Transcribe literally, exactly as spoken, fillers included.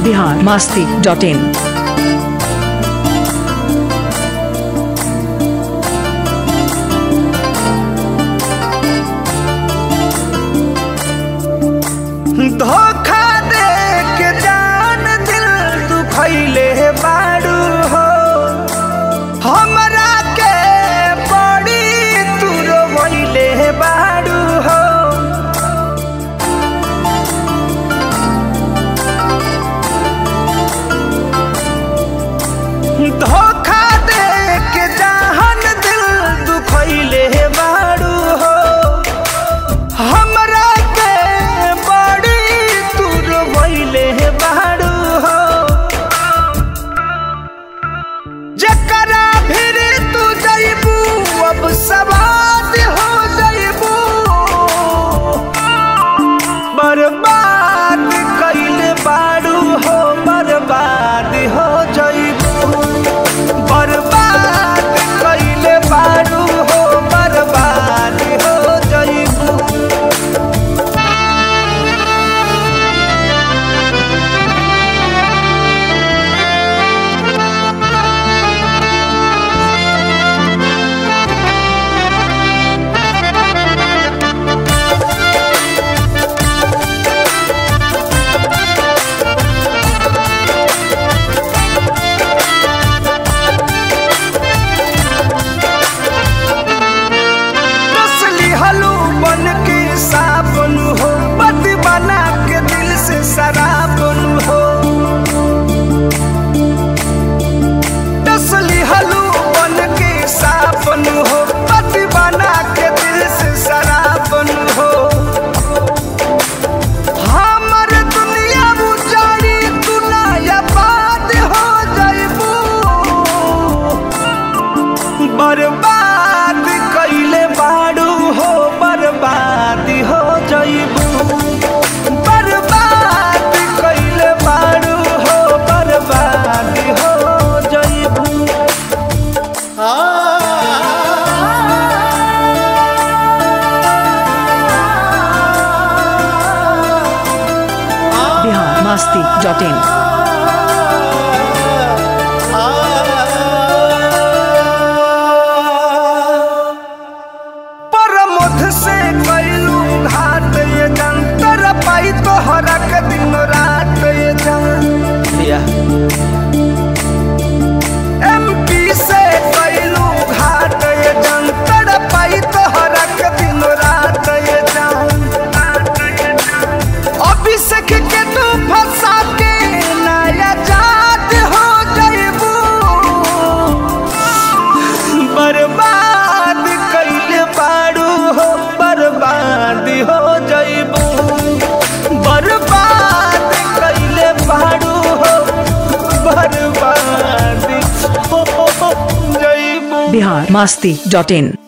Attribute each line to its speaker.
Speaker 1: Bihar Masti dot इन।
Speaker 2: धोखा दे के जान दिल दुखैले बारू हो, हमरा के बड़ी तू रोवैले बारू हो। धोखा दे के जान दिल दुखैले बारू हो, हमरा के बड़ी तू रोवैले बारू हो। जकरा फिर तू जइबू अब सवाद हो जइबू, बर्बाद कइले बारू हो, बर्बाद हो जइबू, बर्बाद कइले बारू हो, बर्बाद हो जइबू। साबुन हो बद बना के दिल से शराबुन हो, तसली हलू बन के साबुन हो बद बना के दिल से शराबुन हो। हमर दुनिया उजाड़ी तू नया बात हो जइबू, बर्बाद कइले बारू हो, बर्बाद हो जइबू, बर्बाद कइले बारू हो, बर्बाद हो जइबू।
Speaker 1: Bihar Masti dot in.
Speaker 2: से कैलू घाट ये जंतर पाई तोहरा के दिन रात ये जान, एमपी से कैलू घाट ये जंतर पाई तोहरा के दिन रात ये जान। अभिषेक के तू फंसा के नया जात हो जइबू, बर्बाद कइले बारू हो, बर्बाद हो जइबू, बर्बाद कइले बारू हो, बर्बाद हो जइबू।
Speaker 1: बिहार मस्ती डॉट इन।